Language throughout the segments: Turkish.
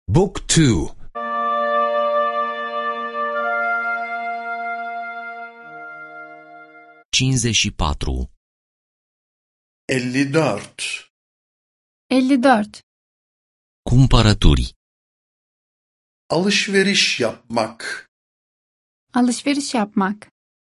Book 2. 54. 54. 54. Cumpărături. Alışveriş yapmak. Alışveriş yapmak.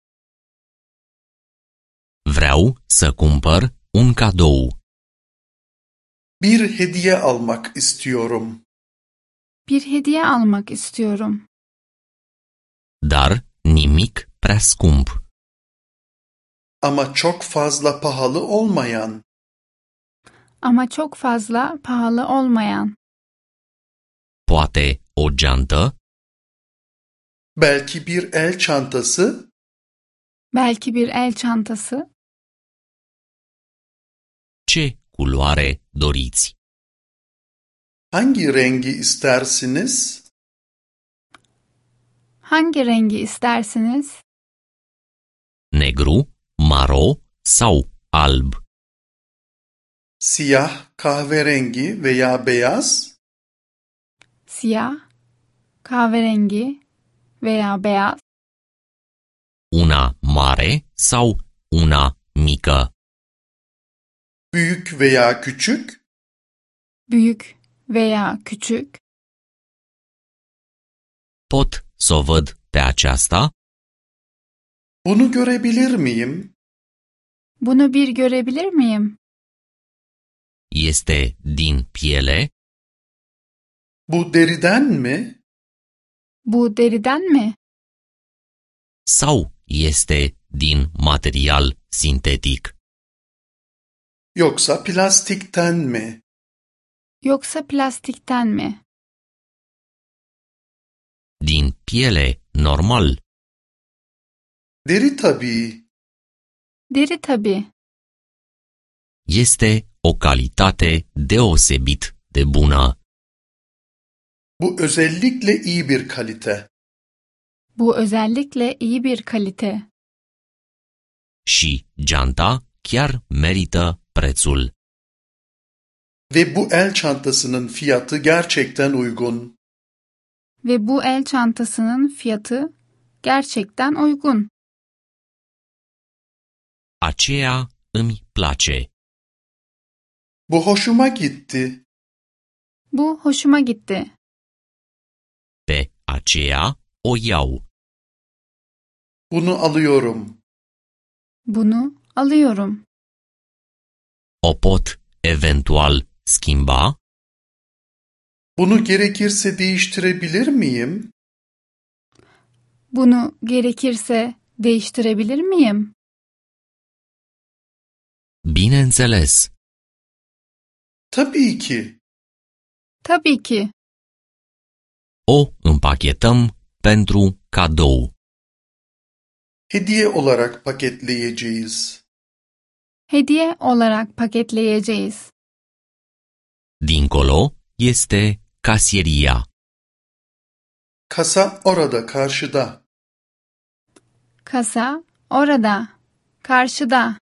Vreau să cumpăr un cadou. Bir hediye almak istiyorum. Bir hediye almak istiyorum. Dar nimic prea scump. Ama çok fazla pahalı olmayan. Ama çok fazla pahalı olmayan. Poate o geantă? Belki bir el çantası. Belki bir el çantası. Ce culoare doriți? Hangi rengi istersiniz? Hangi rengi istersiniz? Negru, maro sau alb? Siyah, kahverengi veya beyaz? Siyah, kahverengi veya beyaz. Una mare sau una mică? Büyük veya küçük? Büyük veya küçük. Pot să o văd pe aceasta? Bunu görebilir miyim? Bunu bir görebilir miyim? Este din piele? Bu deriden mi? Bu deriden mi? Sau este din material sintetic? Yoksa plastikten mi? Yoksa plastikten mi? Din piele normal? Deri tabii. Deri tabii. Este o calitate deosebit de bună. Bu özellikle iyi bir kalite. Bu özellikle iyi bir kalite. Și geanta chiar merită prețul. Ve bu el çantasının fiyatı gerçekten uygun. Ve bu el çantasının fiyatı gerçekten uygun. Aceea îmi place. Bu hoşuma gitti. Bu hoşuma gitti. Pe aceea o iau. Bunu alıyorum. Bunu alıyorum. O pot eventual schimba? Bunu gerekirse değiştirebilir miyim? Bunu gerekirse değiştirebilir miyim? Bineînțeles. Tabii ki. Tabii ki. O împachetăm pentru cadou. Hediye olarak paketleyeceğiz. Hediye olarak paketleyeceğiz. Dincolo este casieria. Kasa orada, karşıda. Kasa orada, karşıda.